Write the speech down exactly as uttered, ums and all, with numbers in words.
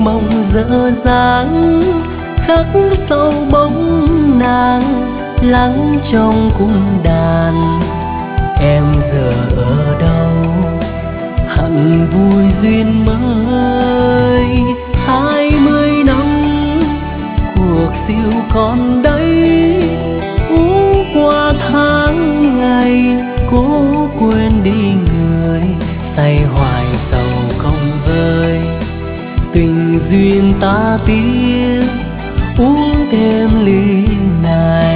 mộng dở dáng khắc sâu bóng nàng lắng trong cung đàn. Em giờ ở đâu hận vui duyên mới, hai mươi năm cuộc siêu còn đây. Ú qua tháng ngày cố quên đi người, say hoài sầu không vơi. Tình duyên ta tiếc uống thêm ly này.